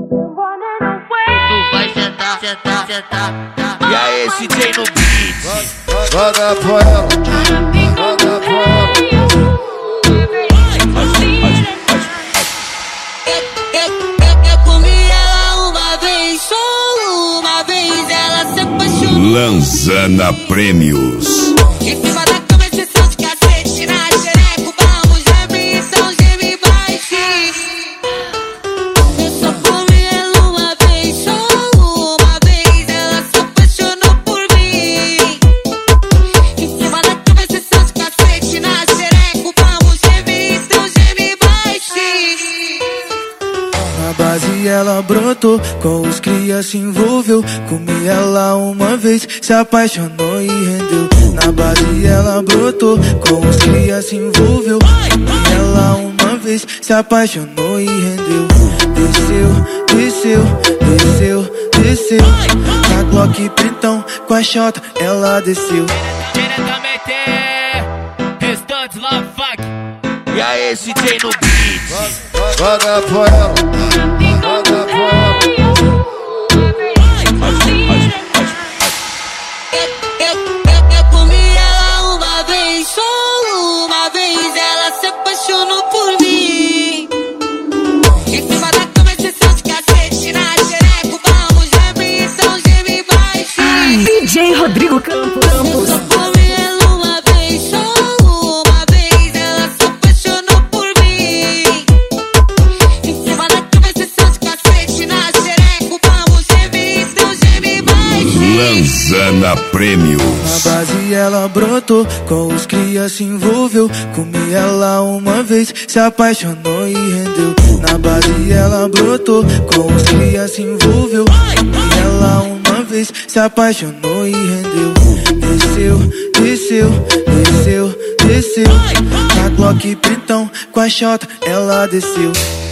vai sentar, sentar, sentar. E aí, CJ no beat. Joga pra ela, joga pra ela. Eu comi ela uma vez, só uma vez ela se apaixonou. Lanzana Prêmios. Em cima da cama, exceção de cacete, na xereca, o balmo geme, então geme baixo. Eu só comi ela uma vez, só uma vez ela se apaixonou por mim. Em cima da cama, exceção de cacete, na xereca, o balmo geme, então geme baixo. Na base ela brotou, com os cria se envolveu. Comi ela uma vez, se apaixonou e rendeu. Na base ela brotou, com os cria se envolveu. Comi ela uma vez, se apaixonou e rendeu. Desceu, desceu, desceu, desceu. Na Glock pentão, com a chota ela desceu. Diretamente, restantes love fuck. E aí, CJ no beat. Joga pra ela, joga pra ela. Eu comi ela uma vez, só uma vez ela se apaixonou por mim. Em cima da cama, exceção de cacete, na xereca, o balmo geme, então geme baixo. DJ Rodrigo Campos. Eu só comi ela uma vez, só uma vez ela se apaixonou por mim. Em cima da cama, exceção de cacete, na xereca, o balmo geme, então geme baixo. Lanzana Prêmios. Na base ela brotou, com os cria se envolveu. Comi ela uma vez, se apaixonou e rendeu. Na base ela brotou, com os cria se envolveu. Comi ela uma vez, se apaixonou e rendeu. Desceu, desceu, desceu, desceu. Na Glock pentão, com a chota ela desceu.